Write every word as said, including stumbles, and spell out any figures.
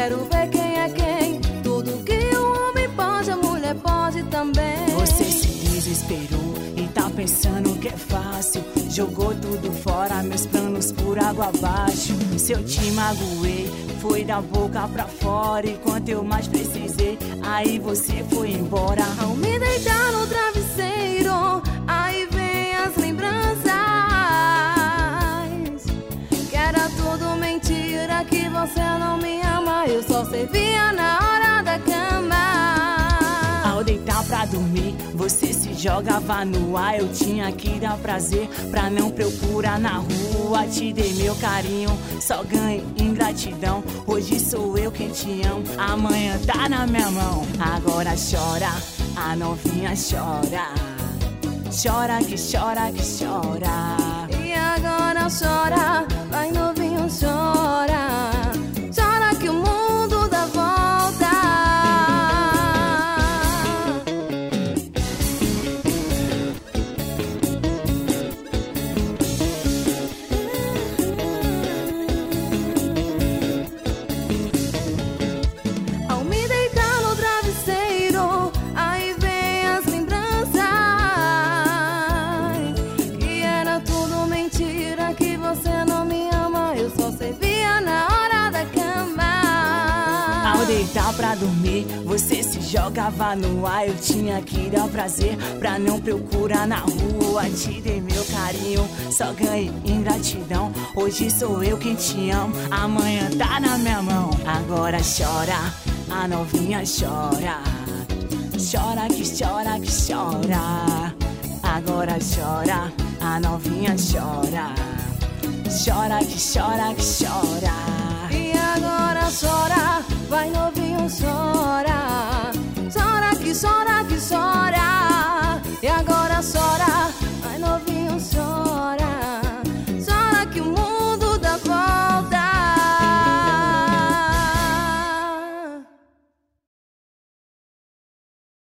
quero ver quem é quem. Tudo que o homem pode, a mulher pode também. Você se desesperou e tá pensando que é fácil. Jogou tudo fora, meus planos por água abaixo. Se eu te magoei, foi da boca pra fora. Enquanto eu mais precisei, aí você foi embora. Ao me deitar no travesseiro, aí vem as lembranças. Que era tudo mentira, que você não me ama. Eu só servia na hora da cama. Ao deitar pra dormir, você se jogava no ar. Eu tinha que dar prazer pra não procurar na rua. Te dei meu carinho, só ganhei ingratidão. Hoje sou eu quem te amo, amanhã tá na minha mão. Agora chora, a novinha chora. Chora que chora que chora. E agora chora, vai novinho, chora. Chora que o mundo dá volta. Ao me deitar no travesseiro, aí vem as lembranças. Que era tudo mentira, que você não me ama. Eu só servia na hora da cama. Ao deitar pra dormir, você se jogava no ar. Eu tinha que dar prazer pra não procurar na rua. Te dei meu carinho, só ganhei ingratidão. Hoje sou eu quem te amo, amanhã tá na minha mão. Agora chora, a novinha chora. Chora que chora que chora. Agora chora, a novinha chora. Chora que chora que chora. E agora chora, vai novinho, chora. Chora que chora que chora.